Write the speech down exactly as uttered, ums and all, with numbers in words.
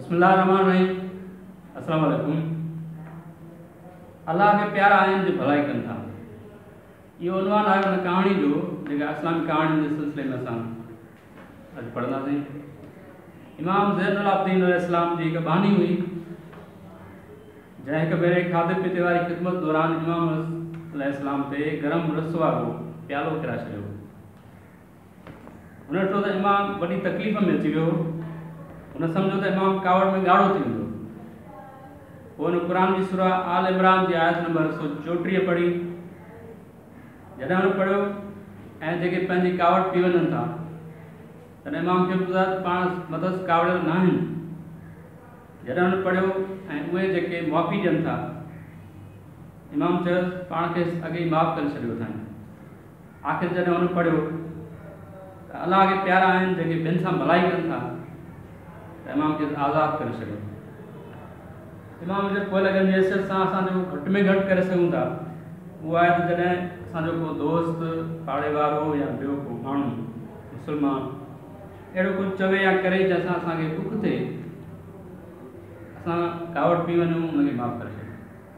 बिस्मिल्लाहिर्रहमानिर्रहीम। अस्सलाम वालेकुम। अल्लाह के प्यारा आहिनि जो भलाई कनि था। इहो उनवान आहे उन कहाणी जो जेका इस्लामी कहाणी जे सिलसिले में असां अॼु पढ़ंदासीं। इमाम ज़ैनुल आबिदीन अलैहिस्सलाम जी हिकु बहानी हुई जंहिं हिकु भेरे खाधे पीते वारी ख़िदमत दौरान इमाम अलैहिस्सलाम ते गरम रस वारो प्यालो किराए छॾियो। हुन ॾिठो त इमाम वॾी तकलीफ़ में अची वियो। हुन सम्झो त इमाम कावड़ में ॻाढ़ो थी वेंदो। पोइ हुन क़ुरान जी सूरा आल इमरान जी आयत नंबर एक सौ चोटीह पढ़ी। जॾहिं हुन पढ़ियो ऐं जेके पंहिंजी कावड़ पी वञनि था तॾहिं इमाम खे ॿुधायो त पाण मदद कावड़ियल न आहिनि। जॾहिं हुन पढ़ियो ऐं उहे जेके मुआफ़ी ॾियनि था इमाम चयोसि पाण खे अॻे ई माफ़ु करे छॾियो अथनि। आख़िर जॾहिं हुन पढ़ियो त अलाह के प्यारा आहिनि जेके ॿियनि सां भलाई कनि था त इमाम खे आज़ादु करे छॾियो। इमाम जे पोइ लॻनि जी हैसियत सां असां जेको घटि में घटि करे सघूं था उहो आहे त जॾहिं असांजो को दोस्त पाड़े वारो या ॿियो को माण्हू मुस्लमान अहिड़ो कुझु चवे या करे जंहिंसां असांखे दुख थिए असां कावड़ पी वञूं हुनखे माफ़ु करे